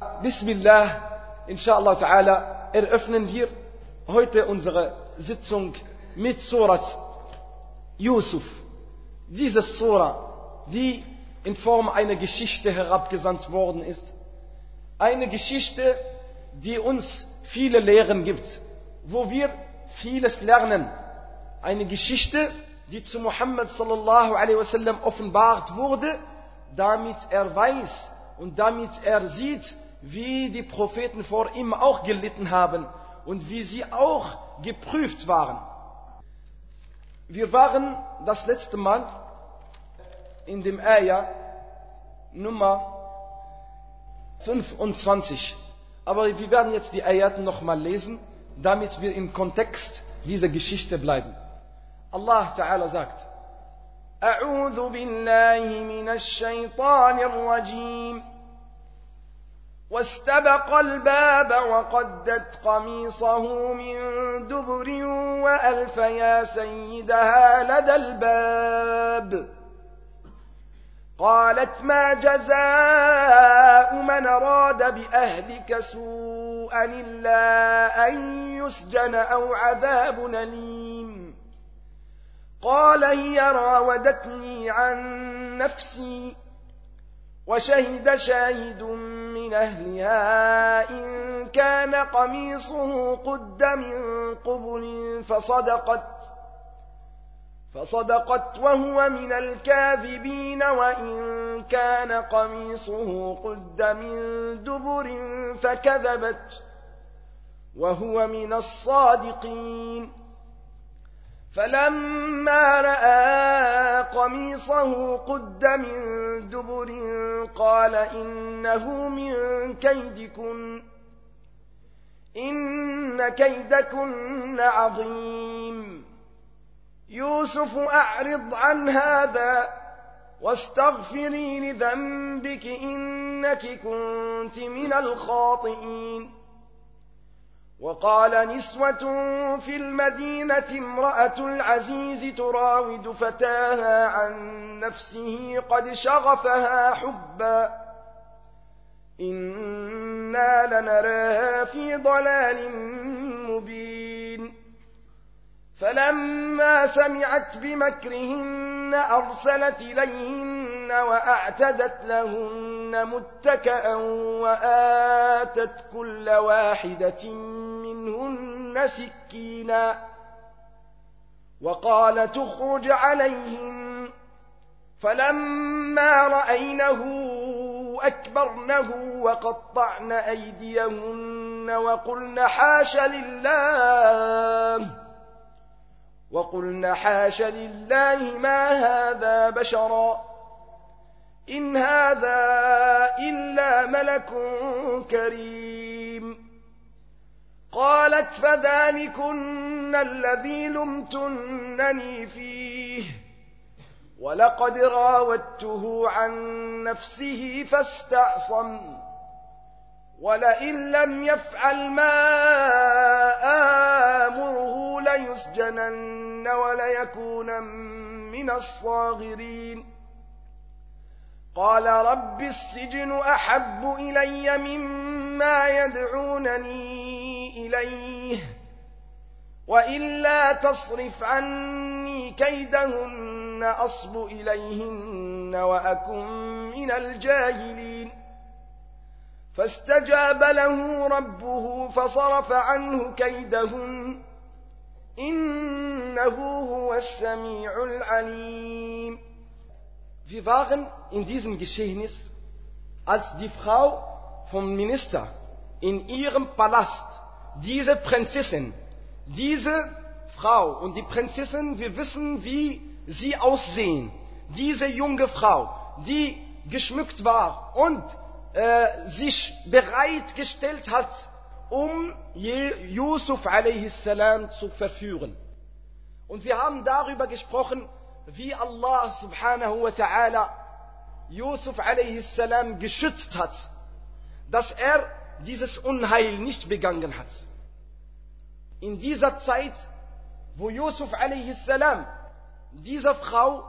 Bismillah, inshallah ta'ala, eröffnen wir heute unsere Sitzung mit Surat Yusuf. Diese Surah, die in Form einer Geschichte herabgesandt worden ist. Eine Geschichte, die uns viele Lehren gibt, wo wir vieles lernen. Eine Geschichte, die zu Muhammad sallallahu alaihi wasallam offenbart wurde, damit er weiß und damit er sieht, wie die Propheten vor ihm auch gelitten haben und wie sie auch geprüft waren. Wir waren das letzte Mal in dem Ayah Nummer 25. Aber wir werden jetzt die Ayat nochmal lesen, damit wir im Kontext dieser Geschichte bleiben. Allah Ta'ala sagt: A'udhu billahi minash shaitanir rajim. واستبق الباب وقدت قميصه من دبر وألف يا سيدها لدى الباب قالت ما جزاء من أراد بأهلك سوءا إلا أن يسجن أو عذاب أليم قال هي راودتني عن نفسي وشهد شاهد من أهلها إن كان قميصه قد من قبل فصدقت وهو من الكاذبين وإن كان قميصه قد من دبر فكذبت وهو من الصادقين فلما رأى قميصه قد من دبر قال إنه من كيدكن إن كيدكن عظيم يوسف أعرض عن هذا واستغفري لذنبك إنك كنت من الخاطئين وقال نسوة في المدينة امرأة العزيز تراود فتاها عن نفسه قد شغفها حبا إنا لنراها في ضلال مبين فلما سمعت بمكرهن أرسلت إليهن وأعتدت لهن متكأ وآتت كل واحدة منهن سكينا وقال تخرج عليهن فلما رأينه أكبرنه وقطعن أيديهن وقلن حاش لله ما هذا بشرا إن هذا إلا ملك كريم قالت فذلكن الذي لمتنني فيه ولقد راودته عن نفسه فاستعصم ولئن لم يفعل ما آمره ليسجنن وليكونن من الصاغرين قال رب السجن أحب إلي مما يدعونني إليه وإلا تصرف عني كيدهن أصب إليهن وأكن من الجاهلين فاستجاب له ربه فصرف عنه كيدهن إنه هو السميع العليم. Wir waren in diesem Geschehnis, als die Frau vom Minister in ihrem Palast, diese Prinzessin, diese Frau und die Prinzessin, wir wissen, wie sie aussehen, diese junge Frau, die geschmückt war und sich bereitgestellt hat, um Yusuf a.s. zu verführen. Und wir haben darüber gesprochen, wie Allah subhanahu wa ta'ala Yusuf a.s. geschützt hat, dass er dieses Unheil nicht begangen hat. In dieser Zeit, wo Yusuf a.s. diese Frau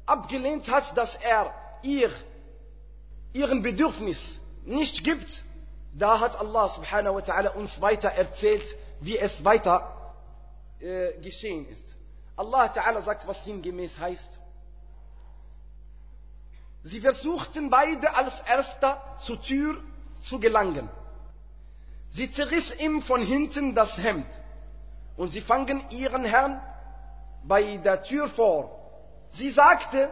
abgelehnt hat, dass er ihren Bedürfnis nicht gibt, da hat Allah subhanahu wa ta'ala uns weiter erzählt, wie es weiter geschehen ist. Allah ta'ala sagt, was sinngemäß heißt: Sie versuchten beide als Erster zur Tür zu gelangen. Sie zerriss ihm von hinten das Hemd und sie fangen ihren Herrn bei der Tür vor. Sie sagte: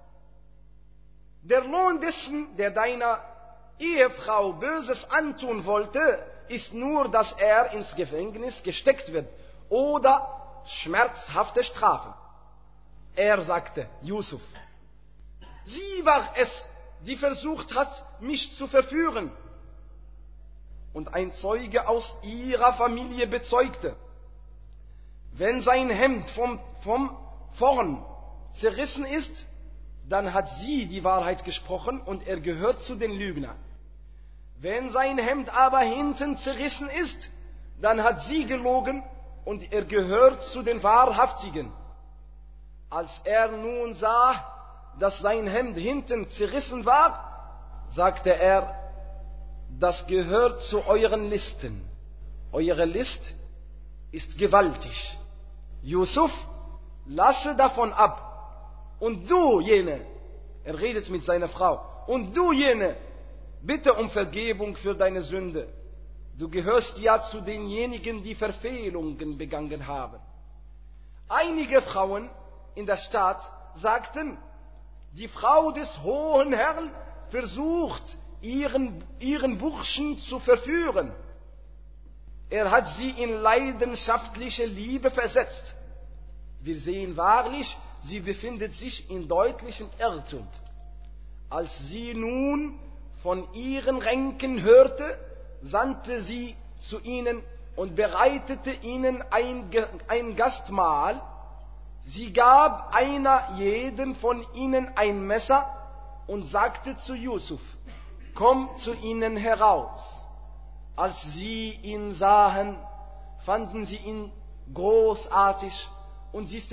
Der Lohn dessen, der deiner Ehefrau Böses antun wollte, ist nur, dass er ins Gefängnis gesteckt wird oder schmerzhafte Strafe. Er sagte, Yusuf: Sie war es, die versucht hat, mich zu verführen. Und ein Zeuge aus ihrer Familie bezeugte: Wenn sein Hemd vom Vorn zerrissen ist, dann hat sie die Wahrheit gesprochen und er gehört zu den Lügnern. Wenn sein Hemd aber hinten zerrissen ist, dann hat sie gelogen und er gehört zu den Wahrhaftigen. Als er nun sah, dass sein Hemd hinten zerrissen war, sagte er: Das gehört zu euren Listen. Eure List ist gewaltig. Yusuf, lasse davon ab. Und du jene, er redet mit seiner Frau, und du jene, bitte um Vergebung für deine Sünde. Du gehörst ja zu denjenigen, die Verfehlungen begangen haben. Einige Frauen in der Stadt sagten: Die Frau des hohen Herrn versucht, ihren Burschen zu verführen. Er hat sie in leidenschaftliche Liebe versetzt. Wir sehen wahrlich, sie befindet sich in deutlichem Irrtum. Als sie nun von ihren Ränken hörte, sandte sie zu ihnen und bereitete ihnen ein Gastmahl. Sie gab einer jeden von ihnen ein Messer und sagte zu Yusuf: Komm zu ihnen heraus. Als sie ihn sahen, fanden sie ihn großartig und sie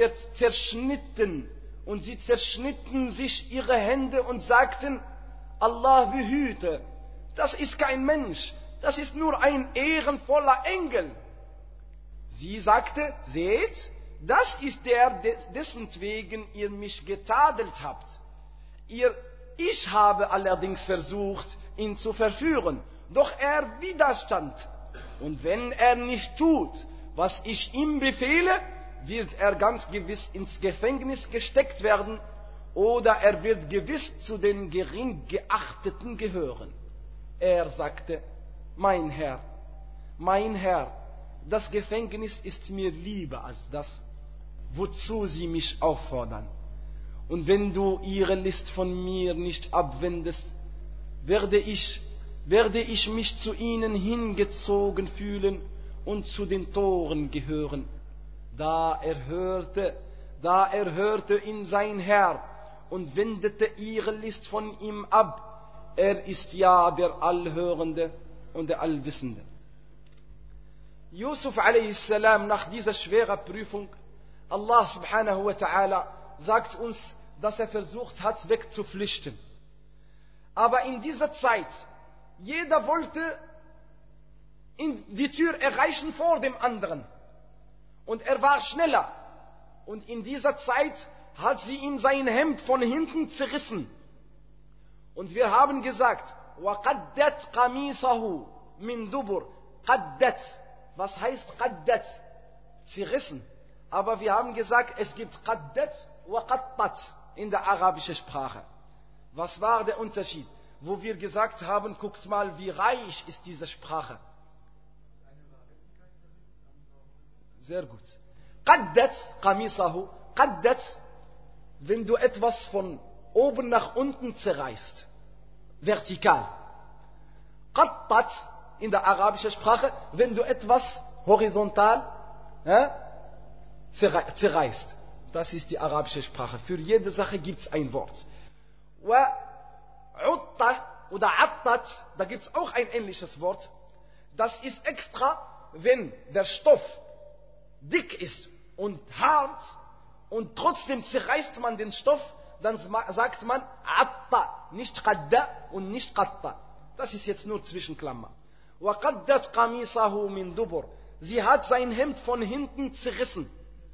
zerschnitten sich ihre Hände und sagten: Allah behüte, das ist kein Mensch, das ist nur ein ehrenvoller Engel. Sie sagte: Seht, das ist der, dessentwegen ihr mich getadelt habt. Ich habe allerdings versucht, ihn zu verführen, doch er widerstand. Und wenn er nicht tut, was ich ihm befehle, wird er ganz gewiss ins Gefängnis gesteckt werden oder er wird gewiss zu den gering geachteten gehören. Er sagte: Mein Herr, das Gefängnis ist mir lieber als das, wozu sie mich auffordern. Und wenn du ihre List von mir nicht abwendest, werde ich mich zu ihnen hingezogen fühlen und zu den Toren gehören. Da erhörte ihn sein Herr und wendete ihre List von ihm ab. Er ist ja der Allhörende und der Allwissende. Yusuf a.s. nach dieser schweren Prüfung, Allah subhanahu wa ta'ala sagt uns, dass er versucht hat, wegzuflüchten. Aber in dieser Zeit, jeder wollte die Tür erreichen vor dem anderen. Und er war schneller. Und in dieser Zeit hat sie ihm sein Hemd von hinten zerrissen. Und wir haben gesagt: وَقَدَّتْ قَمِيصَهُ مِنْ دُبُرٍ. قَدَّتْ. Was heißt قَدَّتْ? Zerrissen. Aber wir haben gesagt, es gibt قَدَّتْ وَقَطَّتْ in der arabischen Sprache. Was war der Unterschied? Wo wir gesagt haben, guckt mal, wie reich ist diese Sprache. Sehr gut. قَدَّتْ قَمِيصَهُ. قَدَّتْ, wenn du etwas von oben nach unten zerreißt. Vertikal. قَطَّتْ in der arabischen Sprache, wenn du etwas horizontal zerreißt. Das ist die arabische Sprache. Für jede Sache gibt es ein Wort. وَعُطَّ oder عَطَّتْ, da gibt es auch ein ähnliches Wort. Das ist extra, wenn der Stoff dick ist und hart und trotzdem zerreißt man den Stoff, dann sagt man atta, nicht qadda und nicht qatta. Das ist jetzt nur Zwischenklammer. وَقَدَّتْ قَمِيصَهُ مِنْ دُبُرٍ. Sie hat sein Hemd von hinten zerrissen.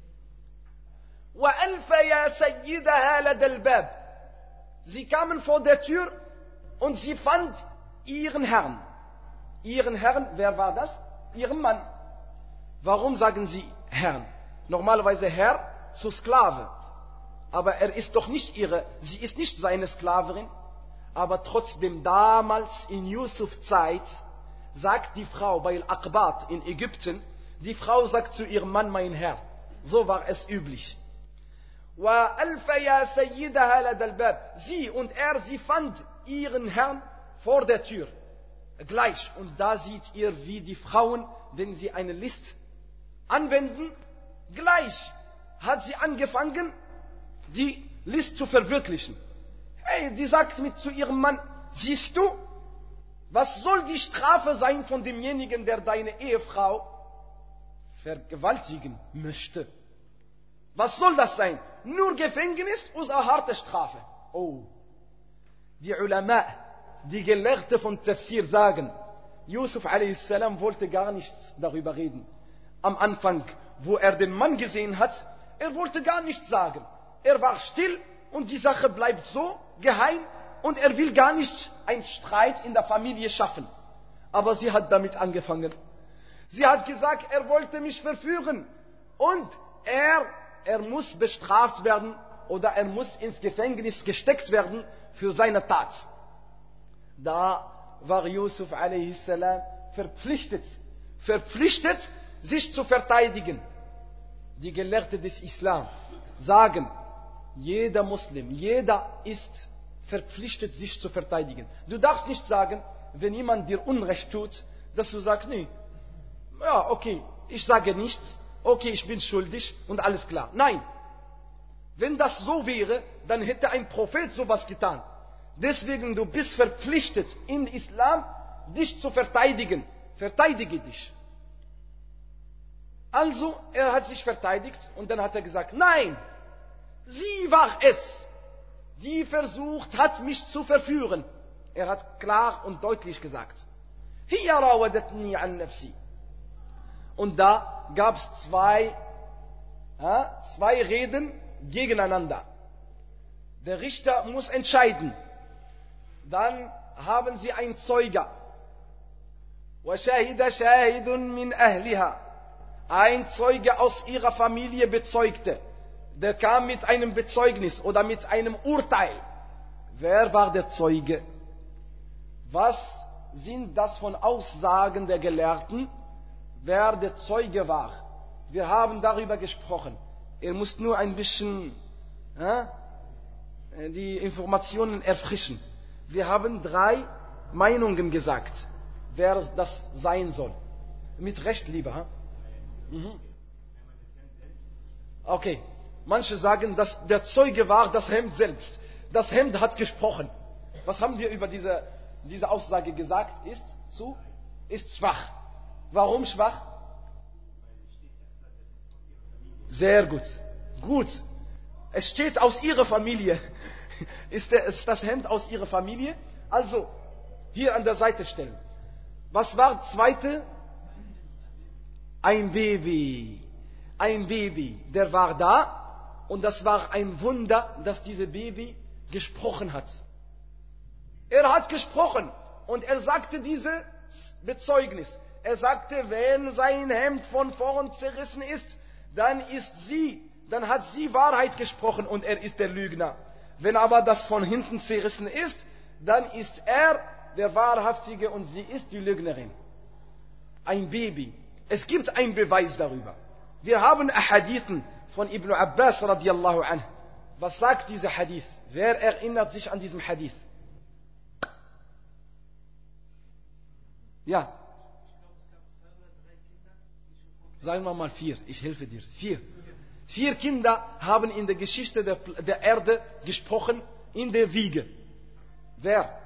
وَأَلْفَ يَا سَيِّدَهَا لَدَى الْبَابِ. Sie kamen vor der Tür und sie fand ihren Herrn. Ihren Herrn, wer war das? Ihren Mann. Warum sagen sie Herrn? Normalerweise Herr zu Sklave. Aber er ist doch nicht sie ist nicht seine Sklaverin. Aber trotzdem damals in Yusuf Zeit sagt die Frau bei Al-Aqbat in Ägypten, die Frau sagt zu ihrem Mann, mein Herr. So war es üblich. وَأَلْفَ يَا سَيِّدَهَا لَدَى الْبَابِ. Sie und er, sie fand ihren Herrn vor der Tür. Gleich. Und da sieht ihr, wie die Frauen, wenn sie eine List anwenden, gleich hat sie angefangen, die List zu verwirklichen. Hey, die sagt zu ihrem Mann, siehst du, was soll die Strafe sein von demjenigen, der deine Ehefrau vergewaltigen möchte? Was soll das sein? Nur Gefängnis oder harte Strafe? Oh. Die Ulama, die Gelehrten von Tafsir sagen, Yusuf a.s. wollte gar nichts darüber reden. Am Anfang, wo er den Mann gesehen hat, er wollte gar nichts sagen. Er war still und die Sache bleibt so geheim und er will gar nicht einen Streit in der Familie schaffen. Aber sie hat damit angefangen. Sie hat gesagt, er wollte mich verführen und er muss bestraft werden oder er muss ins Gefängnis gesteckt werden für seine Tat. Da war Yusuf a.s. verpflichtet, sich zu verteidigen. Die Gelehrten des Islam sagen, jeder Muslim, jeder ist verpflichtet, sich zu verteidigen. Du darfst nicht sagen, wenn jemand dir Unrecht tut, dass du sagst, nee, ja, okay, ich sage nichts, okay, ich bin schuldig und alles klar. Nein, wenn das so wäre, dann hätte ein Prophet sowas getan. Deswegen, du bist verpflichtet, im Islam dich zu verteidigen. Verteidige dich. Also, er hat sich verteidigt und dann hat er gesagt, nein, sie war es, die versucht hat, mich zu verführen. Er hat klar und deutlich gesagt, hiya rawadatni an nafsi. Und da gab es zwei Reden gegeneinander. Der Richter muss entscheiden. Dann haben sie einen Zeuger. وَشَهِدَ شَاهِدٌ مِّنْ أَهْلِهَا. Ein Zeuge aus ihrer Familie bezeugte. Der kam mit einem Bezeugnis oder mit einem Urteil. Wer war der Zeuge? Was sind das von Aussagen der Gelehrten? Wer der Zeuge war? Wir haben darüber gesprochen. Er muss nur ein bisschen die Informationen erfrischen. Wir haben 3 Meinungen gesagt, wer das sein soll. Mit Recht, lieber. Okay. Manche sagen, dass der Zeuge war das Hemd selbst. Das Hemd hat gesprochen. Was haben wir über diese Aussage gesagt? Ist schwach. Warum schwach? Sehr gut. Gut. Es steht aus ihrer Familie. Ist das Hemd aus ihrer Familie? Also, hier an der Seite stellen. Was war das zweite? Ein Baby. Ein Baby. Der war da und das war ein Wunder, dass dieses Baby gesprochen hat. Er hat gesprochen und er sagte dieses Bezeugnis. Er sagte, wenn sein Hemd von vorn zerrissen ist, dann hat sie Wahrheit gesprochen und er ist der Lügner. Wenn aber das von hinten zerrissen ist, dann ist er der Wahrhaftige und sie ist die Lügnerin. Ein Baby. Es gibt einen Beweis darüber. Wir haben Hadithen von Ibn Abbas radiallahu anh. Was sagt dieser Hadith? Wer erinnert sich an diesen Hadith? Ja. Sagen wir mal 4. Ich helfe dir. 4. 4 Kinder haben in der Geschichte der Erde gesprochen, in der Wiege. Wer?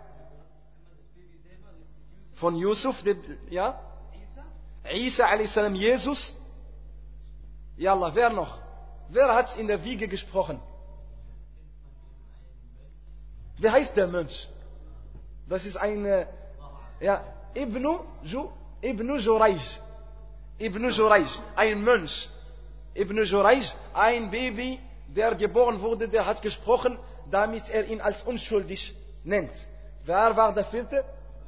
Von Yusuf, ja? Isa a.s. Jesus. Ja Allah, wer noch? Wer hat in der Wiege gesprochen? Wie heißt der Mönch? Das ist ein, ja, Ibn Jurayj. Ibn Jurayj, ein Mönch. Ibn Jurayj, ein Baby, der geboren wurde, der hat gesprochen, damit er ihn als unschuldig nennt. Wer war der vierte?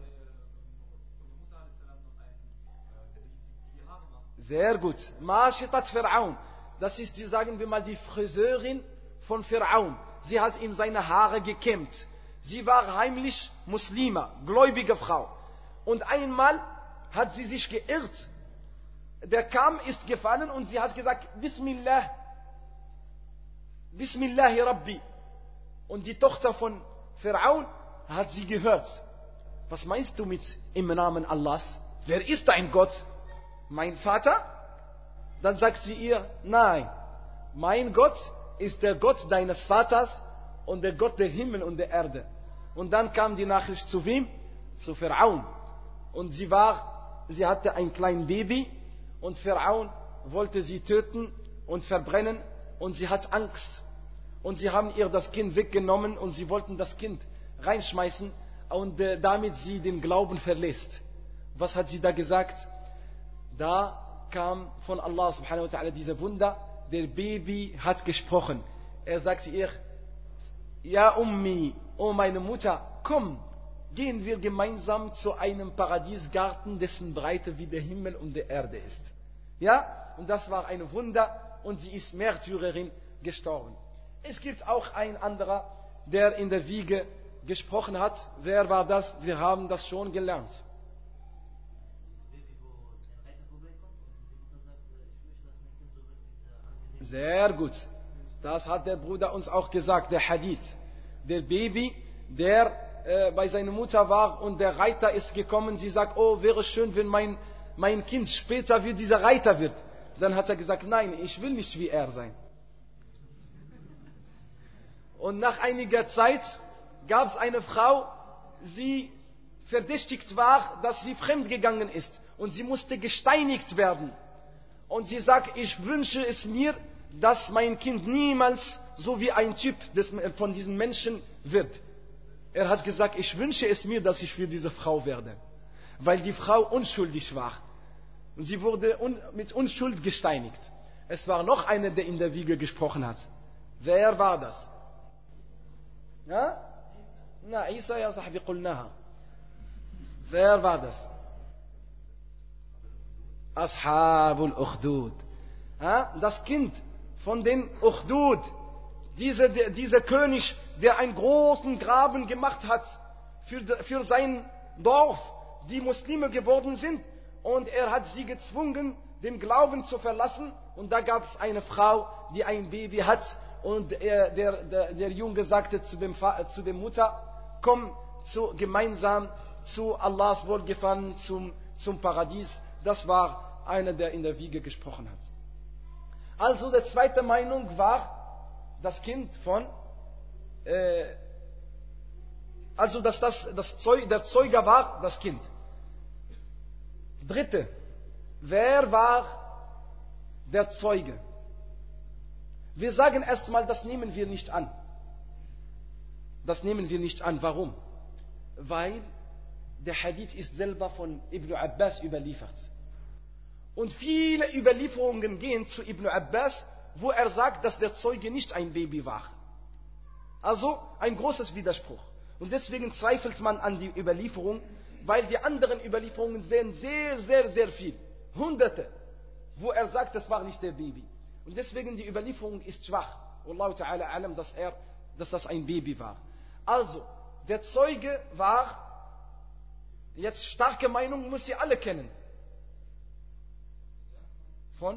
Sehr gut. Mashitat Fir'aun. Das ist, sagen wir mal, die Friseurin von Fir'aun. Sie hat ihm seine Haare gekämmt. Sie war heimlich Muslima, gläubige Frau. Und einmal hat sie sich geirrt. Der Kamm ist gefallen und sie hat gesagt, Bismillah, Bismillahi Rabbi. Und die Tochter von Fir'aun hat sie gehört. Was meinst du mit im Namen Allahs? Wer ist dein Gott? Mein Vater? Dann sagt sie ihr, nein, mein Gott ist der Gott deines Vaters und der Gott der Himmel und der Erde. Und dann kam die Nachricht zu wem? Zu Fir'aun. Und sie hatte ein kleines Baby und Fir'aun wollte sie töten und verbrennen und sie hat Angst. Und sie haben ihr das Kind weggenommen und sie wollten das Kind reinschmeißen und damit sie den Glauben verlässt. Was hat sie da gesagt? Da kam von Allah subhanahu wa ta'ala diese Wunder, der Baby hat gesprochen. Er sagte ihr, Ja Ummi, oh meine Mutter, komm, gehen wir gemeinsam zu einem Paradiesgarten, dessen Breite wie der Himmel und die Erde ist. Ja, und das war ein Wunder und sie ist Märtyrerin gestorben. Es gibt auch ein anderer, der in der Wiege gesprochen hat. Wer war das? Wir haben das schon gelernt. Sehr gut. Das hat der Bruder uns auch gesagt, der Hadith. Der Baby, der bei seiner Mutter war und der Reiter ist gekommen. Sie sagt, oh, wäre schön, wenn mein Kind später wie dieser Reiter wird. Dann hat er gesagt, nein, ich will nicht wie er sein. Und nach einiger Zeit gab es eine Frau, sie verdächtigt war, dass sie fremdgegangen ist. Und sie musste gesteinigt werden. Und sie sagt, ich wünsche es mir, dass mein Kind niemals so wie ein Typ von diesen Menschen wird. Er hat gesagt, ich wünsche es mir, dass ich für diese Frau werde. Weil die Frau unschuldig war. Und sie wurde mit Unschuld gesteinigt. Es war noch einer, der in der Wiege gesprochen hat. Wer war das? Ja? Na, Isa ya sahbi qulnaha. Wer war das? Ashabul Ukhdud. Ja? Das Kind von den Ukhdud. Dieser König, der einen großen Graben gemacht hat für sein Dorf, die Muslime geworden sind. Und er hat sie gezwungen, den Glauben zu verlassen. Und da gab es eine Frau, die ein Baby hat. Und der Junge sagte zu der Mutter, komm gemeinsam zu Allahs Wohlgefallen, zum Paradies. Das war einer, der in der Wiege gesprochen hat. Also die zweite Meinung war, das Kind von, der Zeuge war das Kind. Dritte, wer war der Zeuge? Wir sagen erstmal, das nehmen wir nicht an. Das nehmen wir nicht an. Warum? Weil der Hadith ist selber von Ibn Abbas überliefert. Und viele Überlieferungen gehen zu Ibn Abbas, wo er sagt, dass der Zeuge nicht ein Baby war. Also ein großes Widerspruch. Und deswegen zweifelt man an die Überlieferung, weil die anderen Überlieferungen sehen sehr, sehr, sehr viel. Hunderte, wo er sagt, das war nicht der Baby. Und deswegen die Überlieferung ist schwach. Wallahu ta'ala alam, dass das ein Baby war. Also, der Zeuge war, jetzt starke Meinung, muss ihr alle kennen. Von?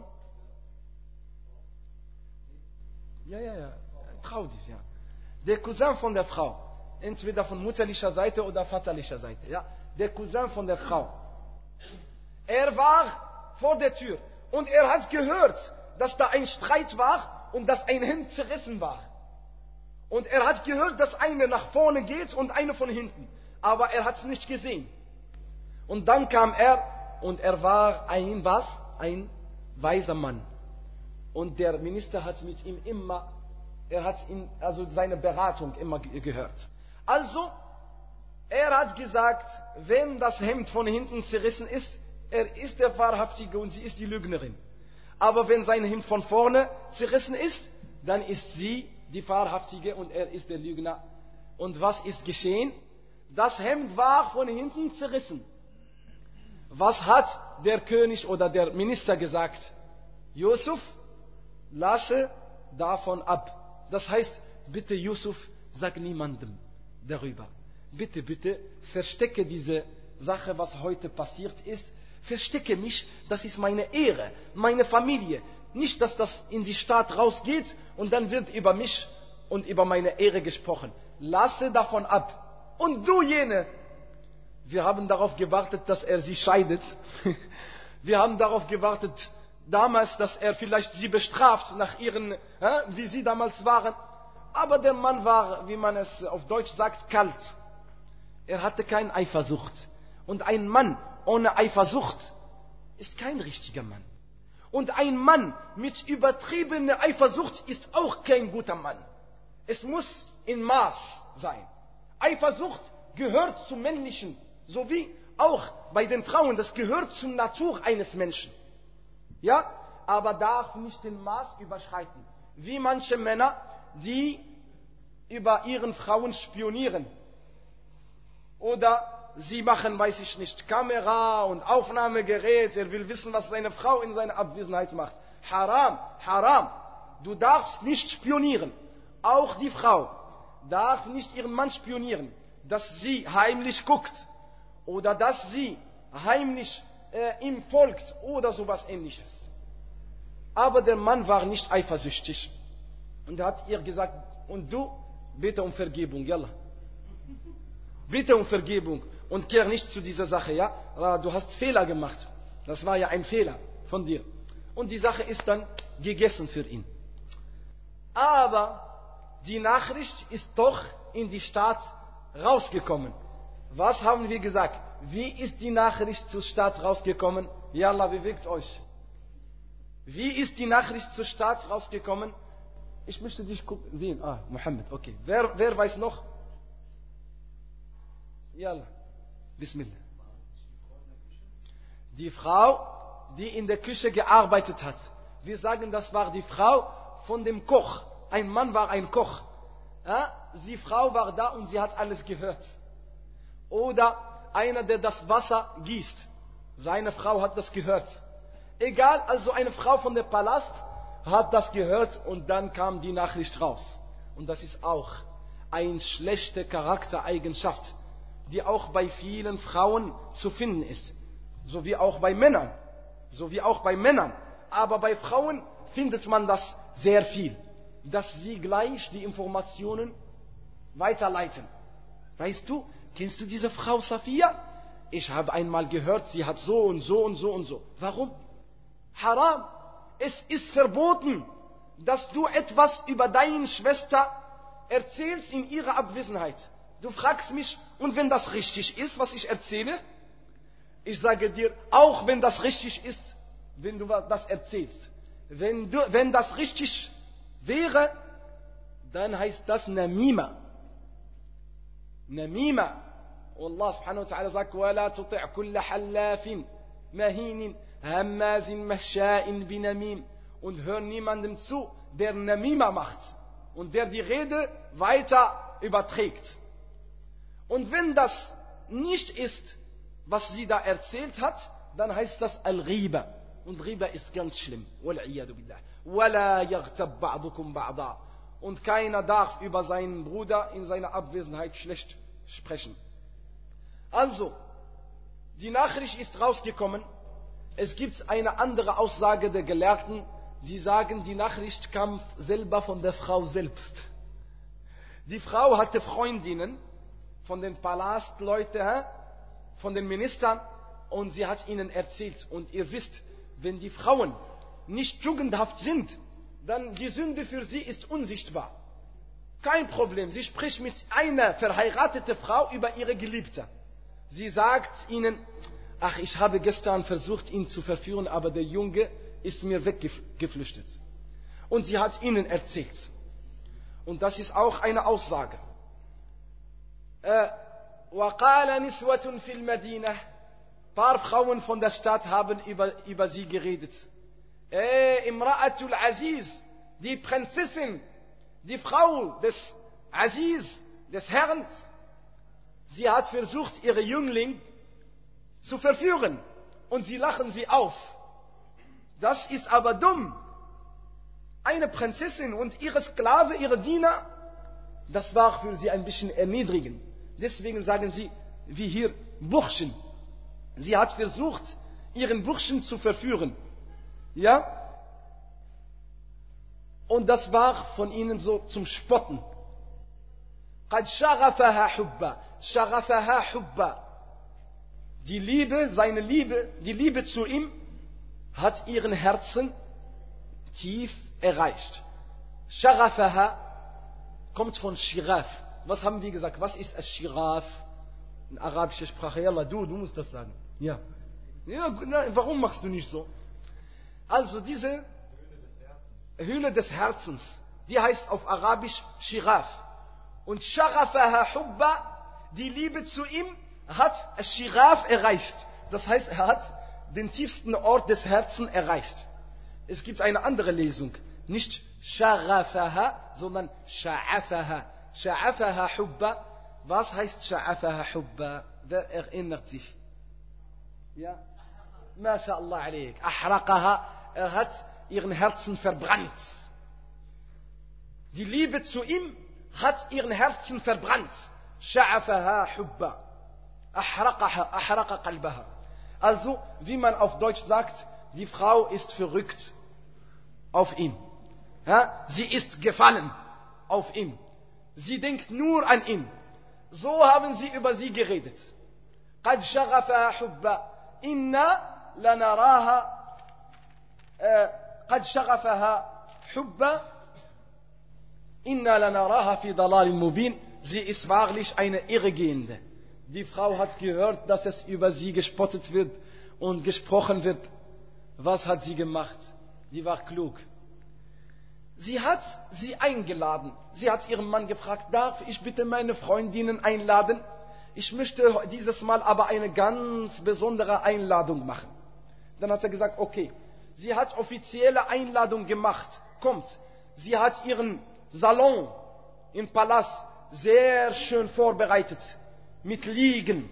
Ja. Trau dich, ja. Der Cousin von der Frau. Entweder von mutterlicher Seite oder vaterlicher Seite. Ja. Der Cousin von der Frau. Er war vor der Tür. Und er hat gehört, dass da ein Streit war und dass ein Hemd zerrissen war. Und er hat gehört, dass eine nach vorne geht und eine von hinten. Aber er hat es nicht gesehen. Und dann kam er und er war ein weiser Mann. Und der Minister hat mit ihm immer, also seine Beratung immer gehört. Also, er hat gesagt, wenn das Hemd von hinten zerrissen ist, er ist der Wahrhaftige und sie ist die Lügnerin. Aber wenn sein Hemd von vorne zerrissen ist, dann ist sie die Wahrhaftige und er ist der Lügner. Und was ist geschehen? Das Hemd war von hinten zerrissen. Was hat der König oder der Minister gesagt? Yusuf, lasse davon ab. Das heißt, bitte Yusuf, sag niemandem darüber. Bitte, bitte, verstecke diese Sache, was heute passiert ist. Verstecke mich, das ist meine Ehre, meine Familie. Nicht, dass das in die Stadt rausgeht und dann wird über mich und über meine Ehre gesprochen. Lasse davon ab. Und du jene, wir haben darauf gewartet, dass er sie scheidet. Wir haben darauf gewartet, damals, dass er vielleicht sie bestraft, nach ihren, wie sie damals waren. Aber der Mann war, wie man es auf Deutsch sagt, kalt. Er hatte keine Eifersucht. Und ein Mann ohne Eifersucht ist kein richtiger Mann. Und ein Mann mit übertriebener Eifersucht ist auch kein guter Mann. Es muss in Maß sein. Eifersucht gehört zum Männlichen, sowie auch bei den Frauen. Das gehört zur Natur eines Menschen. Ja, aber darf nicht den Maß überschreiten. Wie manche Männer, die über ihren Frauen spionieren. Oder sie machen, weiß ich nicht, Kamera und Aufnahmegerät. Er will wissen, was seine Frau in seiner Abwesenheit macht. Haram, haram. Du darfst nicht spionieren. Auch die Frau darf nicht ihren Mann spionieren, dass sie heimlich guckt oder dass sie heimlich ihm folgt oder sowas Ähnliches. Aber der Mann war nicht eifersüchtig und er hat ihr gesagt, und du, bitte um Vergebung, yalla. Bitte um Vergebung und kehr nicht zu dieser Sache, ja? Du hast Fehler gemacht. Das war ja ein Fehler von dir. Und die Sache ist dann gegessen für ihn. Aber die Nachricht ist doch in die Stadt rausgekommen. Was haben wir gesagt? Wie ist die Nachricht zur Stadt rausgekommen? Yalla, bewegt euch. Wie ist die Nachricht zur Stadt rausgekommen? Ich möchte dich sehen. Ah, Mohammed, okay. Wer weiß noch? Yalla, Bismillah. Die Frau, die in der Küche gearbeitet hat. Wir sagen, das war die Frau von dem Koch. Ein Mann war ein Koch. Ja? Die Frau war da und sie hat alles gehört. Oder einer, der das Wasser gießt. Seine Frau hat das gehört. Egal, also eine Frau von dem Palast hat das gehört und dann kam die Nachricht raus. Und das ist auch eine schlechte Charaktereigenschaft, die auch bei vielen Frauen zu finden ist. So wie auch bei Männern. So wie auch bei Männern. Aber bei Frauen findet man das sehr viel. Dass sie gleich die Informationen weiterleiten. Weißt du, kennst du diese Frau Safia? Ich habe einmal gehört, sie hat so und so und so und so. Warum? Haram. Es ist verboten, dass du etwas über deine Schwester erzählst in ihrer Abwesenheit. Du fragst mich, und wenn das richtig ist, was ich erzähle? Ich sage dir, auch wenn das richtig ist, wenn du das erzählst. Wenn das richtig wäre, dann heißt das Namima. Namima. Und Allah subhanahu wa ta'ala sagt, وَلَا تُطِعْ كُلَّ حَلَّافٍ مَهِينٍ هَمَّازٍ مَشَّاءٍ بِنَمِيمٍ. Und hör niemandem zu, der Namima macht und der die Rede weiter überträgt. Und wenn das nicht ist, was sie da erzählt hat, dann heißt das Al-Ghiba. Und Ghiba ist ganz schlimm. وَلَا يَغْتَبْ بَعْضُكُمْ بَعْضًا. Und keiner darf über seinen Bruder in seiner Abwesenheit schlecht sprechen. Also, die Nachricht ist rausgekommen. Es gibt eine andere Aussage der Gelehrten. Sie sagen, die Nachricht kam selber von der Frau selbst. Die Frau hatte Freundinnen von den Palastleuten, von den Ministern, und sie hat ihnen erzählt. Und ihr wisst, wenn die Frauen nicht tugendhaft sind, dann die Sünde für sie ist unsichtbar. Kein Problem. Sie spricht mit einer verheirateten Frau über ihre Geliebte. Sie sagt ihnen, ach, ich habe gestern versucht, ihn zu verführen, aber der Junge ist mir weggeflüchtet. Und sie hat ihnen erzählt. Und das ist auch eine Aussage. وقال نسوة في المدينة, paar Frauen von der Stadt haben über sie geredet. Imra'atul Aziz, die Prinzessin, die Frau des Aziz, des Herrn, sie hat versucht, ihre Jüngling zu verführen und sie lachen sie aus. Das ist aber dumm. Eine Prinzessin und ihre Sklave, ihre Diener, das war für sie ein bisschen erniedrigend. Deswegen sagen sie, wie hier, Burschen. Sie hat versucht, ihren Burschen zu verführen. Ja? Und das war von ihnen so zum Spotten. قَدْ شَغَفَهَا حُبًّا شَغَفَهَا حُبًّا. Die Liebe, seine Liebe, die Liebe zu ihm, hat ihren Herzen tief erreicht. Shaghafaha kommt von Shiraf. Was haben wir gesagt? Was ist Shiraf? In arabischer Sprache. Yalla, du musst das sagen. Ja. Ja, warum machst du nicht so? Also diese Höhle des Herzens, die heißt auf Arabisch Shiraf. Und Shaghafaha Hubba, die Liebe zu ihm, hat Shiraf erreicht. Das heißt, er hat den tiefsten Ort des Herzens erreicht. Es gibt eine andere Lesung. Nicht Shaghafaha, sondern Sha'afaha. Sha'afaha Hubba. Was heißt Sha'afaha Hubba? Wer erinnert sich? Ja? MashaAllah alaik. Ahraqaha. Er hat ihren Herzen verbrannt. Die Liebe zu ihm hat ihren Herzen verbrannt. Sha'afaha Hubba. Ahraqa qalbaha. Also, wie man auf Deutsch sagt, die Frau ist verrückt auf ihn. Ja? Sie ist gefallen auf ihn. Sie denkt nur an ihn. So haben sie über sie geredet. قد شغفها حبا إنا لنراها قد شغفها حبا إنا لنراها في ضلال مبين. Sie ist wahrlich eine Irregehende. Die Frau hat gehört, dass es über sie gespottet wird und gesprochen wird. Was hat sie gemacht? Die war klug. Sie hat sie eingeladen. Sie hat ihren Mann gefragt, darf ich bitte meine Freundinnen einladen? Ich möchte dieses Mal aber eine ganz besondere Einladung machen. Dann hat er gesagt, okay. Sie hat offizielle Einladung gemacht. Kommt. Sie hat ihren Salon im Palast sehr schön vorbereitet. Mit Liegen.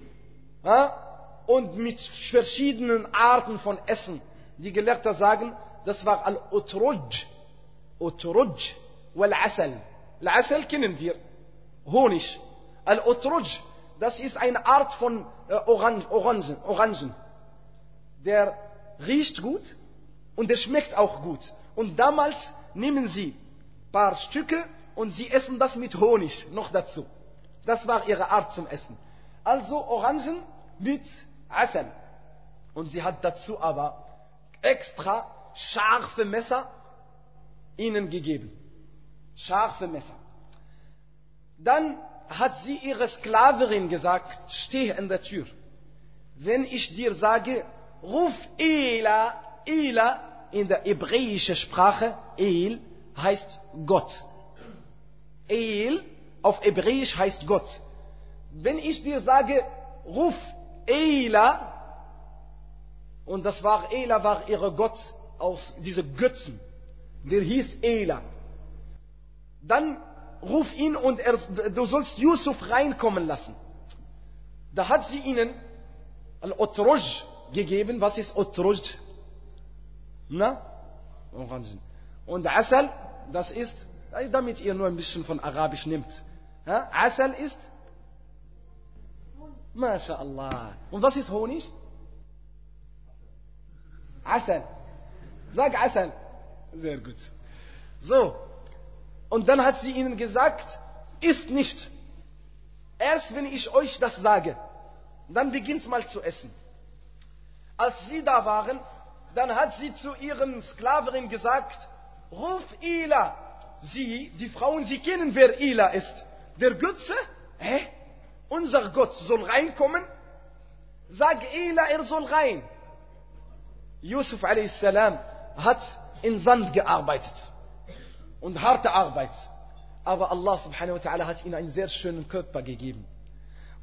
Und mit verschiedenen Arten von Essen. Die Gelehrten sagen, das war Al-Utruj. Utruj wal-Asal. Al-Asal kennen wir. Honig. Al-Utruj, das ist eine Art von Orangen. Der riecht gut und der schmeckt auch gut. Und damals nehmen sie ein paar Stücke und sie essen das mit Honig noch dazu. Das war ihre Art zum Essen. Also Orangen mit Asal. Und sie hat dazu aber extra scharfe Messer ihnen gegeben. Scharfe Messer. Dann hat sie ihre Sklaverin gesagt, steh in der Tür. Wenn ich dir sage, ruf Ela, Ela, in der hebräischen Sprache, El heißt Gott. El auf Hebräisch heißt Gott. Wenn ich dir sage, ruf Ela, und das war, Ela war ihre Gott aus diese Götzen, der hieß Ela. Dann ruf ihn und du sollst Yusuf reinkommen lassen. Da hat sie ihnen Al-Utruj gegeben. Was ist Utruj? Na? Orangen. Und Asal, das ist, damit ihr nur ein bisschen von Arabisch nehmt. Ja? Asal ist? MashaAllah. Und was ist Honig? Asal. Sag Asal. Sehr gut. So. Und dann hat sie ihnen gesagt, isst nicht. Erst wenn ich euch das sage, dann beginnt mal zu essen. Als sie da waren, dann hat sie zu ihren Sklaverin gesagt, ruf Ila. Sie, die Frauen, sie kennen, wer Ila ist. Der Götze? Unser Gott soll reinkommen? Sag Ila, er soll rein. Yusuf a.s. hat in Sand gearbeitet. Und harte Arbeit. Aber Allah subhanahu wa ta'ala hat ihnen einen sehr schönen Körper gegeben.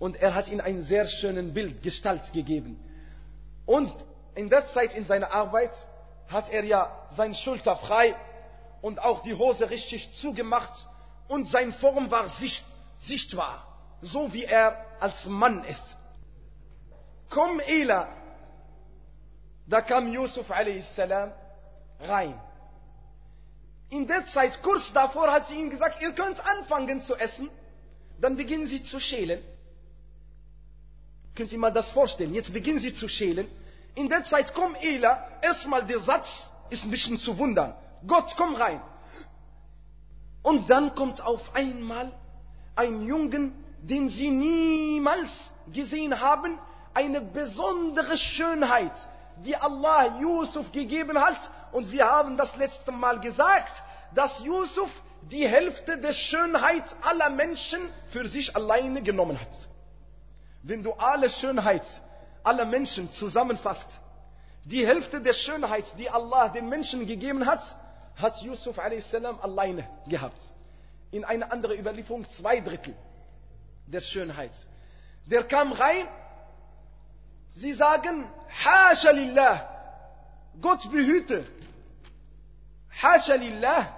Und er hat ihm ein sehr schönes Bild, Gestalt gegeben. Und in der Zeit in seiner Arbeit hat er ja seine Schulter frei und auch die Hose richtig zugemacht und seine Form war sichtbar, so wie er als Mann ist. Komm Ela, da kam Yusuf a.s. rein. In der Zeit, kurz davor, hat sie ihm gesagt, ihr könnt anfangen zu essen, dann beginnen sie zu schälen. Könnt ihr mal das vorstellen? Jetzt beginnen sie zu schälen. In der Zeit, komm Ela, erstmal der Satz ist ein bisschen zu wundern. Gott, komm rein. Und dann kommt auf einmal ein Jungen, den sie niemals gesehen haben, eine besondere Schönheit, die Allah Yusuf gegeben hat. Und wir haben das letzte Mal gesagt, dass Yusuf die Hälfte der Schönheit aller Menschen für sich alleine genommen hat. Wenn du alle Schönheit aller Menschen zusammenfasst, die Hälfte der Schönheit, die Allah den Menschen gegeben hat, hat Yusuf a.s. alleine gehabt. In einer anderen Überlieferung 2/3 der Schönheit. Der kam rein, sie sagen, Hasha lillah, Gott behüte. Hasha lillah,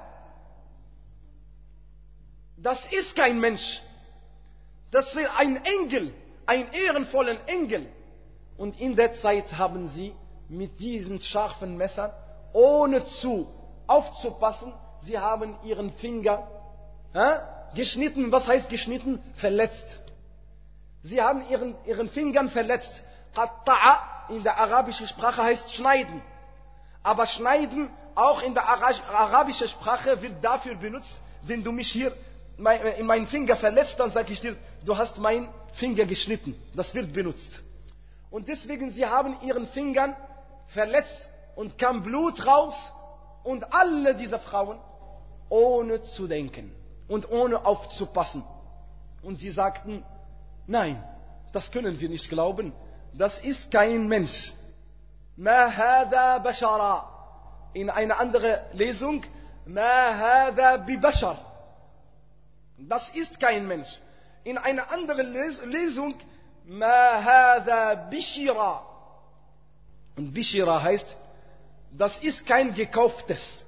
das ist kein Mensch. Das ist ein Engel, ein ehrenvoller Engel. Und in der Zeit haben sie mit diesen scharfen Messern, ohne aufzupassen, sie haben ihren Finger geschnitten. Was heißt geschnitten? Verletzt. Sie haben ihren Fingern verletzt. Qatta'a in der arabischen Sprache heißt schneiden. Aber schneiden auch in der arabischen Sprache wird dafür benutzt, wenn du mich hier in meinen Finger verletzt, dann sage ich dir, du hast meinen Finger geschnitten. Das wird benutzt. Und deswegen, sie haben ihren Fingern verletzt und kam Blut raus. Und alle diese Frauen, ohne zu denken und ohne aufzupassen. Und sie sagten, nein, das können wir nicht glauben. Das ist kein Mensch. Ma hada bashara. In einer anderen Lesung, ma hada bi bashar. Das ist kein Mensch. In einer anderen Lesung, ma hada bishira. Und bishira heißt, das ist kein gekauftes.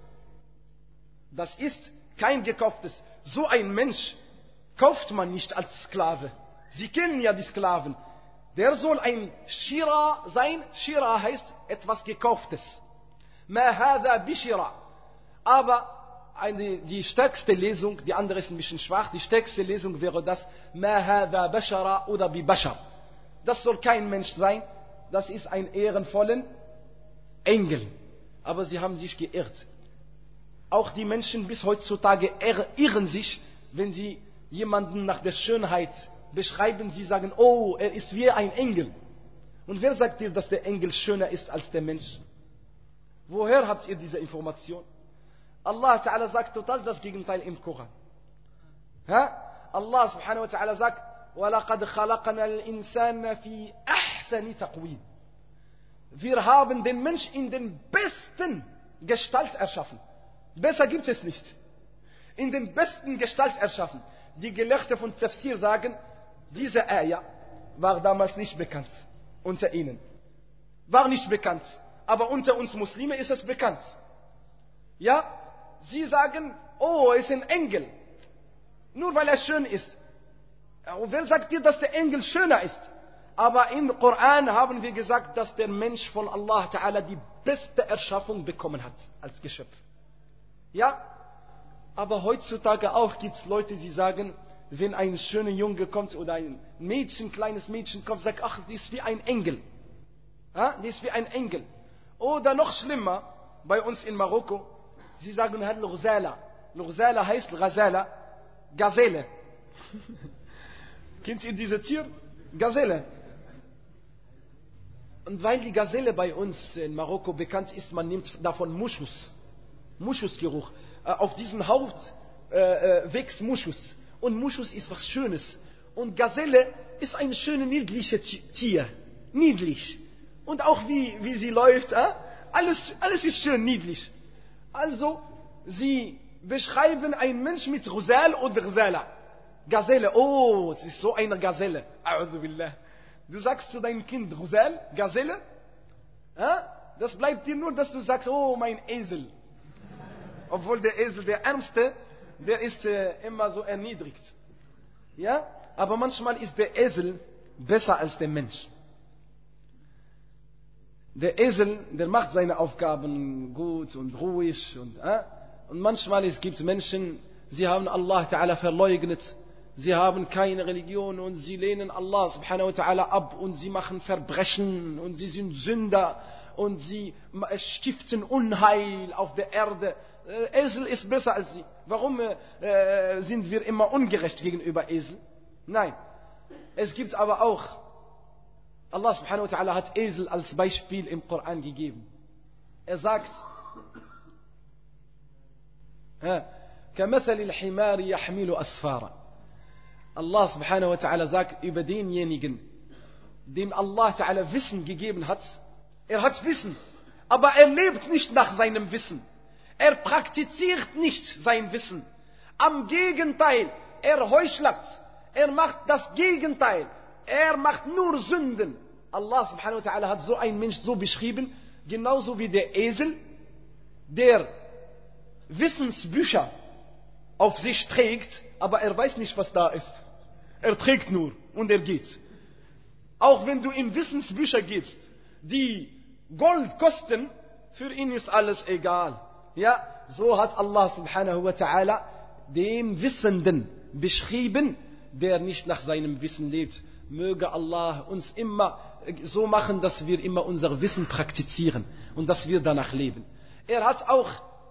Das ist kein gekauftes. So ein Mensch kauft man nicht als Sklave. Sie kennen ja die Sklaven. Der soll ein Shira sein. Shira heißt etwas Gekauftes. Ma hadha bishira. Aber die stärkste Lesung, die andere ist ein bisschen schwach, die stärkste Lesung wäre das Ma hadha bashara oder bi bashar. Das soll kein Mensch sein. Das ist ein ehrenvoller Engel. Aber sie haben sich geirrt. Auch die Menschen bis heutzutage irren sich, wenn sie jemanden nach der Schönheit beschreiben. Sie sagen, oh, er ist wie ein Engel. Und wer sagt dir, dass der Engel schöner ist als der Mensch? Woher habt ihr diese Information? Allah Ta'ala sagt total das Gegenteil im Koran. Allah Subhanahu wa Ta'ala sagt, وَلَقَدْ خَلَقَنَا الْإِنسَانَ فِي أَحْسَنِ تَقْوِيمٍ. Wir haben den Mensch in den besten Gestalt erschaffen. Besser gibt es nicht. In den besten Gestalt erschaffen. Die Gelehrten von Tafsir sagen, diese Ayah war damals nicht bekannt unter ihnen. War nicht bekannt. Aber unter uns Muslime ist es bekannt. Ja, sie sagen, oh, er ist ein Engel. Nur weil er schön ist. Und wer sagt dir, dass der Engel schöner ist? Aber im Koran haben wir gesagt, dass der Mensch von Allah Ta'ala die beste Erschaffung bekommen hat als Geschöpf. Ja, aber heutzutage auch gibt es Leute, die sagen, wenn ein schöner Junge kommt oder ein Mädchen, kleines Mädchen kommt, sagt, ach, die ist wie ein Engel. Die ist wie ein Engel. Oder noch schlimmer, bei uns in Marokko, sie sagen, Lughzala. Lughzala heißt Ghazala, Gazelle. Kennt ihr dieses Tier? Gazelle. Und weil die Gazelle bei uns in Marokko bekannt ist, man nimmt davon Muschus. Muschusgeruch. Auf diesen Haut wächst Muschus. Und Muschus ist was Schönes. Und Gazelle ist ein schönes, niedliches Tier. Niedlich. Und auch wie sie läuft. Alles ist schön niedlich. Also, sie beschreiben einen Mensch mit Ghazal oder Ghazala. Gazelle, oh, es ist so eine Gazelle. A'udhu billah. Du sagst zu deinem Kind, Rosel, Gazelle, das bleibt dir nur, dass du sagst, oh, mein Esel. Obwohl der Esel, der Ärmste, der ist immer so erniedrigt. Ja? Aber manchmal ist der Esel besser als der Mensch. Der Esel, der macht seine Aufgaben gut und ruhig. Und manchmal gibt es Menschen, sie haben Allah Ta'ala verleugnet. Sie haben keine Religion und sie lehnen Allah Subhanahu wa Ta'ala ab und sie machen Verbrechen und sie sind Sünder und sie stiften Unheil auf der Erde. Esel ist besser als sie. Warum sind wir immer ungerecht gegenüber Esel? Nein. Es gibt aber auch, Allah Subhanahu wa Ta'ala hat Esel als Beispiel im Koran gegeben. Er sagt, كَمَثَلِ الْحِمَارِ يَحْمِلُ أَسْفَارًا. Allah Subhanahu wa Ta'ala sagt über denjenigen, dem Allah Ta'ala Wissen gegeben hat. Er hat Wissen, aber er lebt nicht nach seinem Wissen. Er praktiziert nicht sein Wissen. Am Gegenteil, er heuchlert. Er macht das Gegenteil. Er macht nur Sünden. Allah Subhanahu wa Ta'ala hat so einen Mensch so beschrieben, genauso wie der Esel, der Wissensbücher auf sich trägt, aber er weiß nicht, was da ist. Er trägt nur und er geht. Auch wenn du ihm Wissensbücher gibst, die Gold kosten, für ihn ist alles egal. Ja, so hat Allah Subhanahu wa Ta'ala dem Wissenden beschrieben, der nicht nach seinem Wissen lebt. Möge Allah uns immer so machen, dass wir immer unser Wissen praktizieren und dass wir danach leben. Er hat auch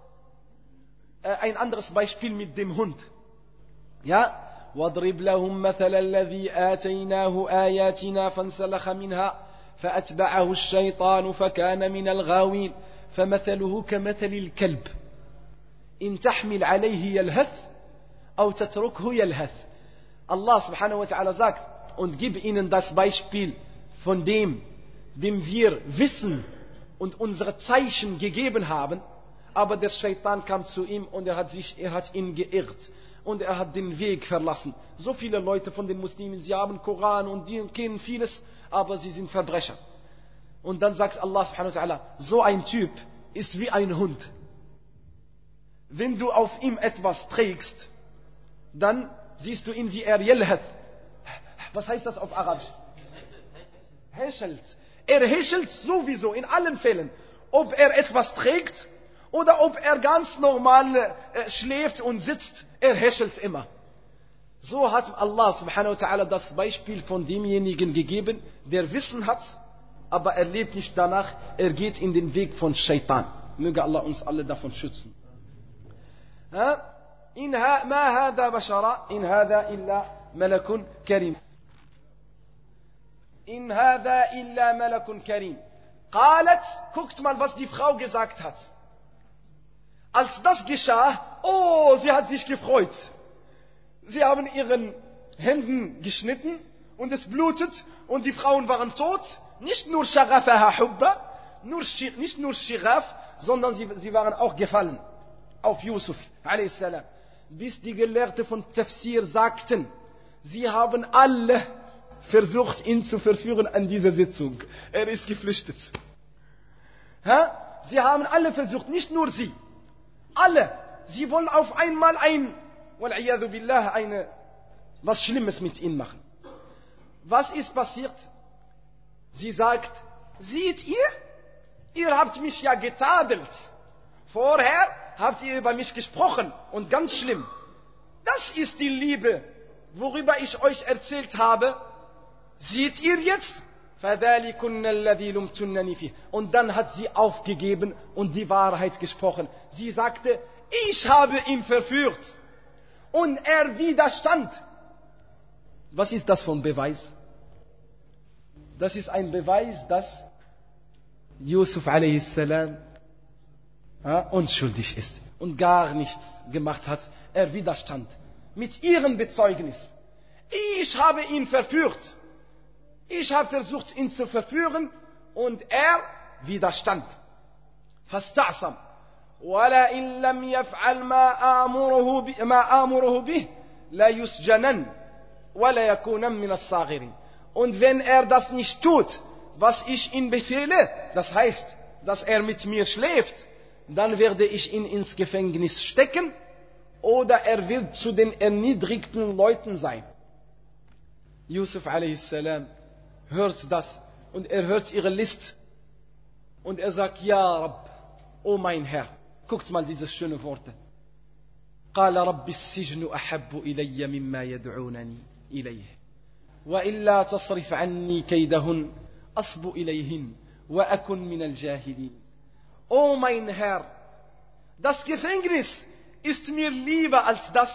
ein anderes Beispiel mit dem Hund. Ja, وَاضْرِبْ لَهُمْ مَثَلَ الَّذِي آتَيْنَاهُ آيَاتِنَا فَانْسَلَخَ مِنْهَا فَأَتْبَعَهُ الشَّيْطَانُ فَكَانَ مِنَ الْغَاوِينَ فَمَثَلُهُ كَمَثَلِ الْكَلْبِ إِنْ تَحْمِلْ عَلَيْهِ يَلْهَثْ أَوْ تَتْرُكْهُ يَلْهَثْ. Allah Subhanahu wa Ta'ala sagt, und gib ihnen das Beispiel von dem wir Wissen und unsere Zeichen gegeben haben, aber der Shaitan kam zu ihm und er hat ihn geirrt und er hat den Weg verlassen. So viele Leute von den Muslimen, sie haben Koran und die kennen vieles, aber sie sind Verbrecher. Und dann sagt Allah Subhanahu wa Ta'ala, so ein Typ ist wie ein Hund. Wenn du auf ihm etwas trägst, dann siehst du ihn wie er yelhath. Was heißt das auf Arabisch? Häschelt. Er häschelt sowieso in allen Fällen. Ob er etwas trägt oder ob er ganz normal schläft und sitzt, er häschelt immer. So hat Allah Subhanahu wa Ta'ala das Beispiel von demjenigen gegeben, der Wissen hat, aber er lebt nicht danach, er geht in den Weg von Shaitan. Möge Allah uns alle davon schützen. ما هذا بشرا إن هذا إلا ملك كريم إن هذا إلا ملك كريم قالت, guckt mal, was die Frau gesagt hat. Als das geschah, oh, sie hat sich gefreut. Sie haben ihren Händen geschnitten und es blutet und die Frauen waren tot. Nicht nur Sharafaha Hubba, nicht nur Shiraf, sondern sie waren auch gefallen auf Yusuf a.s. Bis die Gelehrten von Tafsir sagten, sie haben alle versucht, ihn zu verführen an dieser Sitzung. Er ist geflüchtet. Sie haben alle versucht, nicht nur sie. Alle. Sie wollen auf einmal wal'iyadhu billah, was Schlimmes mit ihm machen. Was ist passiert? Sie sagt, seht ihr? Ihr habt mich ja getadelt. Vorher habt ihr über mich gesprochen und ganz schlimm. Das ist die Liebe, worüber ich euch erzählt habe. Seht ihr jetzt? Und dann hat sie aufgegeben und die Wahrheit gesprochen. Sie sagte, ich habe ihn verführt. Und er widerstand. Was ist das für ein Beweis? Das ist ein Beweis, dass Yusuf a.s. unschuldig ist und gar nichts gemacht hat. Er widerstand mit ihrem Bezeugnis. Ich habe ihn verführt. Ich habe versucht, ihn zu verführen und er widerstand. فاستعصم ولئن لم يفعل ما آمره به لا يسجنن ولا يكونن من الصاغرين. Und wenn er das nicht tut, was ich ihm befehle, das heißt, dass er mit mir schläft, dann werde ich ihn ins Gefängnis stecken oder er wird zu den erniedrigten Leuten sein. Yusuf a.s. hört das und er hört ihre List und er sagt, Ja Rabb, oh mein Herr, guckt mal diese schönen Worte. قال رب السجن أحب إلي مما يدعونني إليه وإلا تصرف عني كيدهن أصب إليهن وأكن من الجاهلين. Oh mein Herr, das Gefängnis ist mir lieber als das,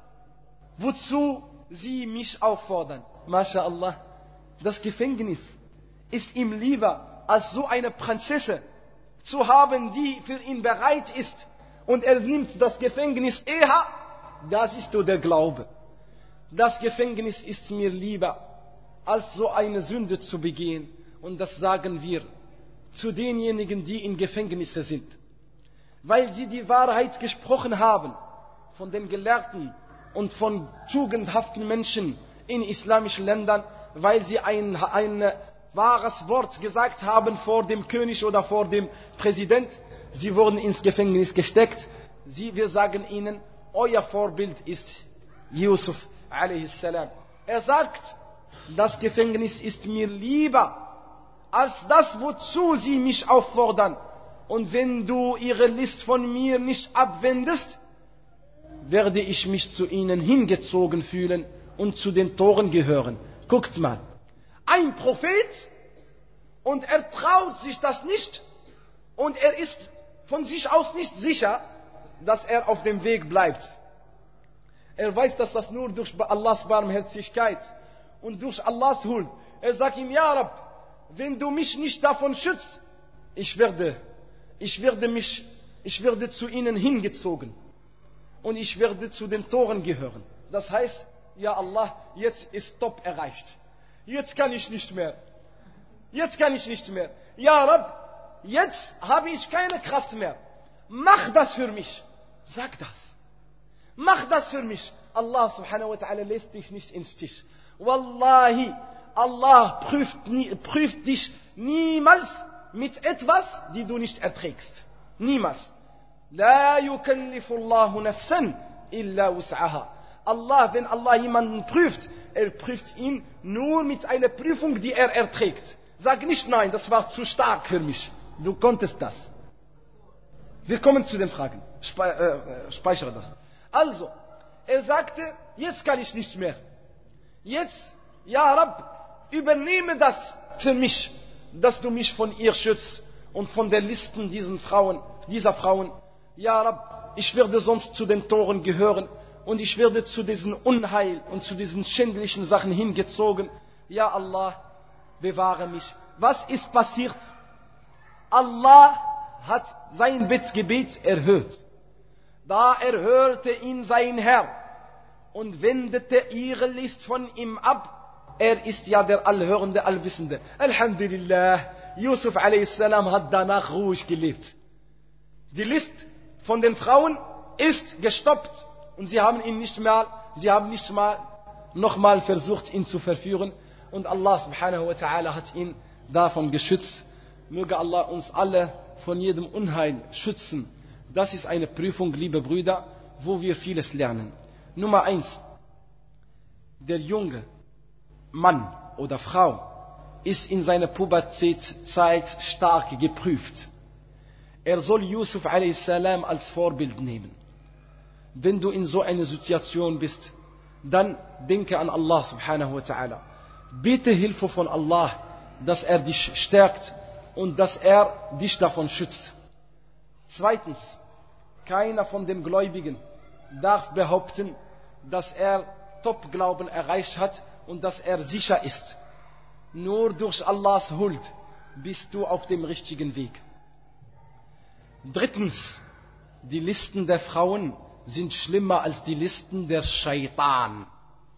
wozu sie mich auffordern. MashaAllah, das Gefängnis ist ihm lieber als so eine Prinzessin zu haben, die für ihn bereit ist. Und er nimmt das Gefängnis eher, das ist so der Glaube. Das Gefängnis ist mir lieber, als so eine Sünde zu begehen. Und das sagen wir zu denjenigen, die in Gefängnisse sind. Weil sie die Wahrheit gesprochen haben von den Gelehrten und von tugendhaften Menschen in islamischen Ländern, weil sie ein wahres Wort gesagt haben vor dem König oder vor dem Präsident. Sie wurden ins Gefängnis gesteckt. Wir sagen ihnen, euer Vorbild ist Yusuf a.s. Er sagt, das Gefängnis ist mir lieber als das, wozu sie mich auffordern. Und wenn du ihre List von mir nicht abwendest, werde ich mich zu ihnen hingezogen fühlen und zu den Toren gehören. Guckt mal, ein Prophet und er traut sich das nicht und er ist von sich aus nicht sicher, dass er auf dem Weg bleibt. Er weiß, dass das nur durch Allahs Barmherzigkeit und durch Allahs Huld. Er sagt ihm, Ja Rabb, wenn du mich nicht davon schützt, ich werde zu ihnen hingezogen und ich werde zu den Toren gehören. Das heißt, ja Allah, jetzt ist Top erreicht. Jetzt kann ich nicht mehr. Ja Rabb, jetzt habe ich keine Kraft mehr. Mach das für mich. Sag das. Mach das für mich. Allah subhanahu wa ta'ala lässt dich nicht im Stich. Wallahi, Allah prüft dich niemals mit etwas, die du nicht erträgst. Niemals. La yukallifu Allahu nafsan illa wus'aha. Allah, wenn Allah jemanden prüft, er prüft ihn nur mit einer Prüfung, die er erträgt. Sag nicht, nein, das war zu stark für mich. Du konntest das. Wir kommen zu den Fragen. Speichere das. Also, er sagte, jetzt kann ich nicht mehr. Jetzt, Ja Rabb, übernehme das für mich, dass du mich von ihr schützt und von der Listen dieser Frauen. Ja Rabb, ich werde sonst zu den Toren gehören und ich werde zu diesen Unheil und zu diesen schändlichen Sachen hingezogen. Ja Allah, bewahre mich. Was ist passiert? Allah hat sein Gebet erhört. Da erhörte ihn sein Herr und wendete ihre List von ihm ab. Er ist ja der Allhörende, Allwissende. Alhamdulillah, Yusuf a.s. hat danach ruhig gelebt. Die List von den Frauen ist gestoppt und sie haben nicht mal nochmal versucht, ihn zu verführen. Und Allah subhanahu wa ta'ala hat ihn davon geschützt. Möge Allah uns alle von jedem Unheil schützen. Das ist eine Prüfung, liebe Brüder, wo wir vieles lernen. Nummer 1. Der junge Mann oder Frau ist in seiner Pubertätszeit stark geprüft. Er soll Yusuf a.s. als Vorbild nehmen. Wenn du in so einer Situation bist, dann denke an Allah subhanahu wa ta'ala. Bitte Hilfe von Allah, dass er dich stärkt und dass er dich davon schützt. Zweitens, keiner von den Gläubigen darf behaupten, dass er Top-Glauben erreicht hat und dass er sicher ist. Nur durch Allahs Huld bist du auf dem richtigen Weg. Drittens, die Listen der Frauen sind schlimmer als die Listen der Shaitan.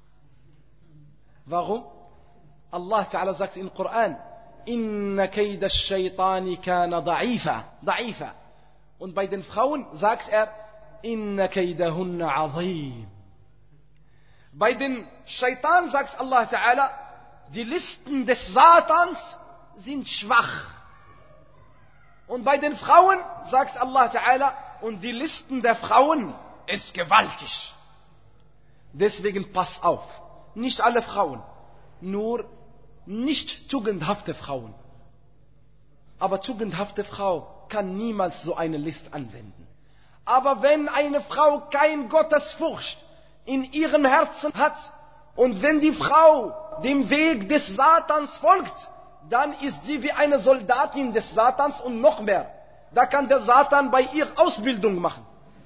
Warum? Allah Ta'ala sagt im Koran, Inna kayda ash-shaytani kana da'ifa. Und bei den Frauen sagt er, Inna kaydahunna azim. Bei den Shaitan sagt Allah Ta'ala, die Listen des Satans sind schwach. Und bei den Frauen sagt Allah Ta'ala, und die Listen der Frauen ist gewaltig. Deswegen pass auf, nicht alle Frauen, nur nicht tugendhafte Frauen. Aber tugendhafte Frau kann niemals so eine List anwenden. Aber wenn eine Frau kein Gottesfurcht in ihrem Herzen hat und wenn die Frau dem Weg des Satans folgt, dann ist sie wie eine Soldatin des Satans und noch mehr. Da kann der Satan bei ihr Ausbildung machen.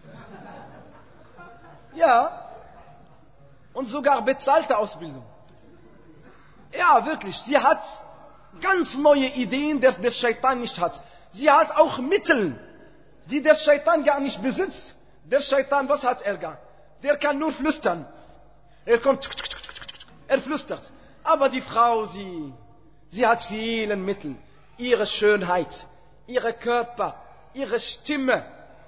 Ja, und sogar bezahlte Ausbildung. Ja, wirklich, sie hat ganz neue Ideen, die der Shaitan nicht hat. Sie hat auch Mittel, die der Shaitan gar nicht besitzt. Der Shaitan, was hat er gar? Der kann nur flüstern. Er kommt, er flüstert. Aber die Frau, sie hat viele Mittel. Ihre Schönheit, ihre Körper, ihre Stimme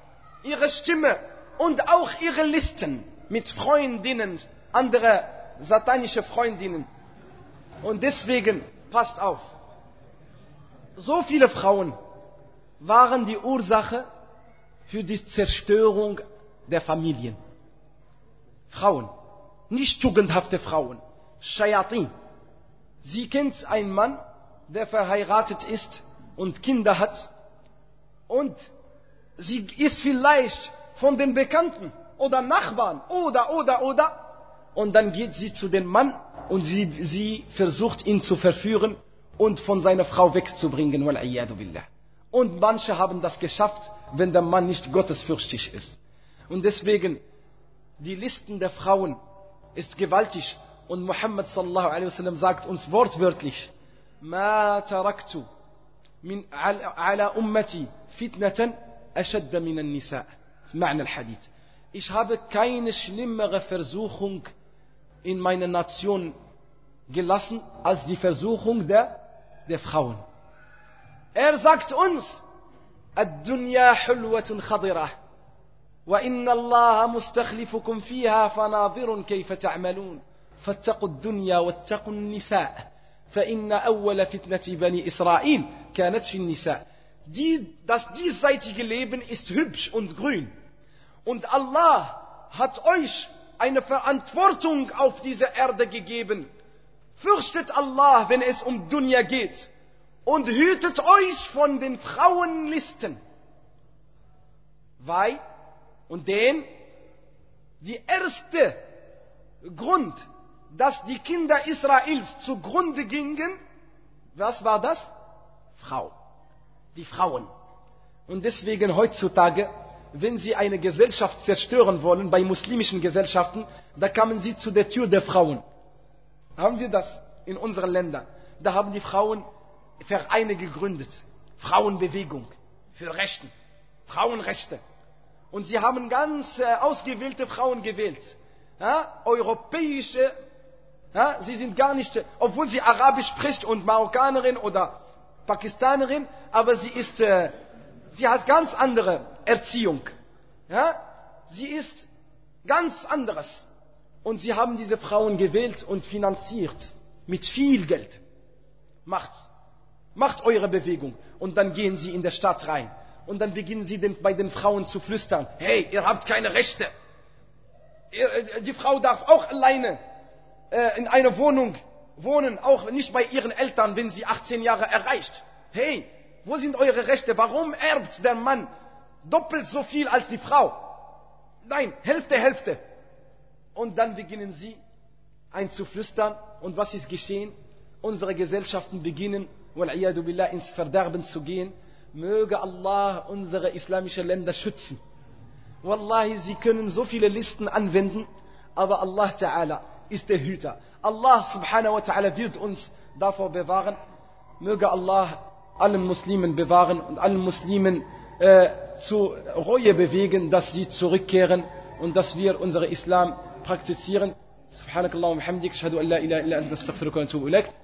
und auch ihre Listen mit Freundinnen, andere satanische Freundinnen. Und deswegen, passt auf, so viele Frauen waren die Ursache für die Zerstörung der Familien. Frauen, nicht tugendhafte Frauen, Shayatin. Sie kennt einen Mann, der verheiratet ist und Kinder hat und sie ist vielleicht von den Bekannten oder Nachbarn oder und dann geht sie zu dem Mann und sie versucht ihn zu verführen und von seiner Frau wegzubringen. Und manche haben das geschafft, wenn der Mann nicht gottesfürchtig ist. Und deswegen, die Listen der Frauen ist gewaltig. Und Muhammad sallallahu alaihi wasallam sagt uns wortwörtlich, ما تركت من على أمتي فتنة أشد من النساء. معنى الحديث. Ich habe keine schlimmere Versuchung in meiner Nation gelassen als die Versuchung der Frauen. Er sagt uns, الدنيا حلوة خضرة وإن الله مستخلفكم فيها فناظر كيف تعملون فاتقوا الدنيا واتقوا النساء فإن أول فتنة بني إسرائيل كانت في النساء. Das diesseitige Leben ist hübsch und grün. Und Allah hat euch eine Verantwortung auf dieser Erde gegeben. Fürchtet Allah, wenn es um Dunya geht. Und hütet euch von den Frauenlisten. Weil, und die erste Grund, dass die Kinder Israels zugrunde gingen, was war das? Frau. Die Frauen. Und deswegen heutzutage, wenn sie eine Gesellschaft zerstören wollen, bei muslimischen Gesellschaften, da kamen sie zu der Tür der Frauen. Haben wir das in unseren Ländern? Da haben die Frauen Vereine gegründet. Frauenbewegung für Rechten. Frauenrechte. Und sie haben ganz ausgewählte Frauen gewählt. Ja? Europäische, ja? Sie sind gar nicht, obwohl sie Arabisch spricht und Marokkanerin oder Pakistanerin, aber sie hat ganz andere Erziehung. Ja? Sie ist ganz anderes. Und sie haben diese Frauen gewählt und finanziert mit viel Geld. Macht eure Bewegung. Und dann gehen sie in der Stadt rein. Und dann beginnen sie bei den Frauen zu flüstern. Hey, ihr habt keine Rechte. Die Frau darf auch alleine in einer Wohnung wohnen, auch nicht bei ihren Eltern, wenn sie 18 Jahre erreicht. Hey, wo sind eure Rechte? Warum erbt der Mann doppelt so viel als die Frau? Nein, Hälfte. Und dann beginnen sie einzuflüstern. Und was ist geschehen? Unsere Gesellschaften beginnen, wal-iyadu billah, ins Verderben zu gehen. Möge Allah unsere islamischen Länder schützen. Wallahi, sie können so viele Listen anwenden, aber Allah Ta'ala ist der Hüter. Allah subhanahu wa ta'ala wird uns davor bewahren. Möge Allah allen Muslimen bewahren und allen Muslimen zu Reue bewegen, dass sie zurückkehren und dass wir unsere Islam praktizieren. Subhanakallahumma hamdik, ashhadu an la ilaha illa anta, astaghfiruka wa atubu ilaik.